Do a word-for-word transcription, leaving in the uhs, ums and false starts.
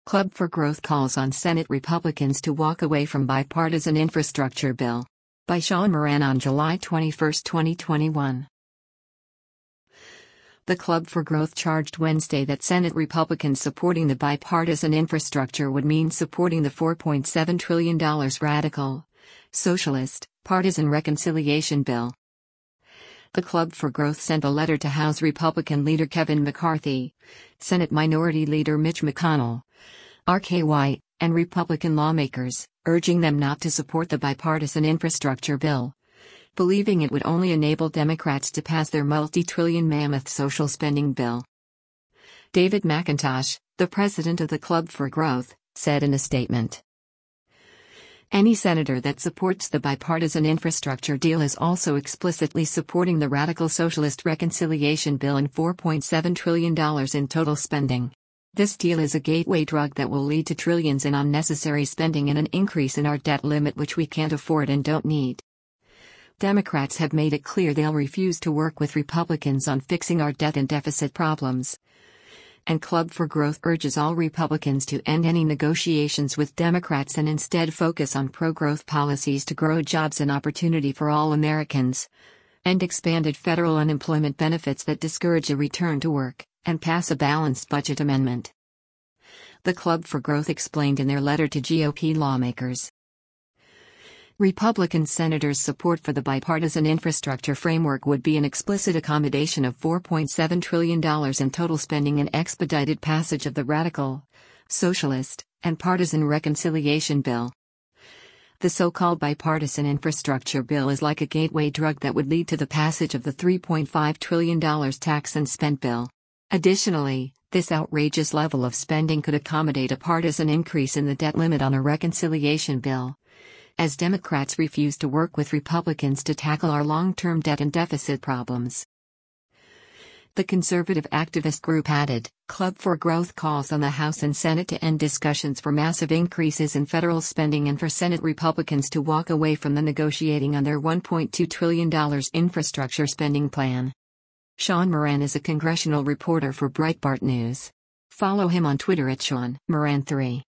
Club for Growth calls on Senate Republicans to walk away from bipartisan infrastructure bill. By Sean Moran on July twenty-first, twenty twenty-one. The Club for Growth charged Wednesday that Senate Republicans supporting the bipartisan infrastructure would mean supporting the four point seven trillion dollars radical, socialist, partisan reconciliation bill. The Club for Growth sent a letter to House Republican leader Kevin McCarthy, Senate Minority Leader Mitch McConnell, R K White, and Republican lawmakers, urging them not to support the bipartisan infrastructure bill, believing it would only enable Democrats to pass their multi-trillion mammoth social spending bill. David McIntosh, the president of the Club for Growth, said in a statement, "Any senator that supports the bipartisan infrastructure deal is also explicitly supporting the radical socialist reconciliation bill and four point seven trillion dollars in total spending. This deal is a gateway drug that will lead to trillions in unnecessary spending and an increase in our debt limit which we can't afford and don't need. Democrats have made it clear they'll refuse to work with Republicans on fixing our debt and deficit problems. And Club for Growth urges all Republicans to end any negotiations with Democrats and instead focus on pro-growth policies to grow jobs and opportunity for all Americans, end expanded federal unemployment benefits that discourage a return to work, and pass a balanced budget amendment." The Club for Growth explained in their letter to G O P lawmakers. Republican senators' support for the bipartisan infrastructure framework would be an explicit accommodation of four point seven trillion dollars in total spending and expedited passage of the radical, socialist, and partisan reconciliation bill. The so-called bipartisan infrastructure bill is like a gateway drug that would lead to the passage of the three point five trillion dollars tax and spend bill. Additionally, this outrageous level of spending could accommodate a partisan increase in the debt limit on a reconciliation bill, as Democrats refuse to work with Republicans to tackle our long-term debt and deficit problems. The conservative activist group added, Club for Growth calls on the House and Senate to end discussions for massive increases in federal spending and for Senate Republicans to walk away from the negotiating on their one point two trillion dollars infrastructure spending plan. Sean Moran is a congressional reporter for Breitbart News. Follow him on Twitter at Sean Moran three.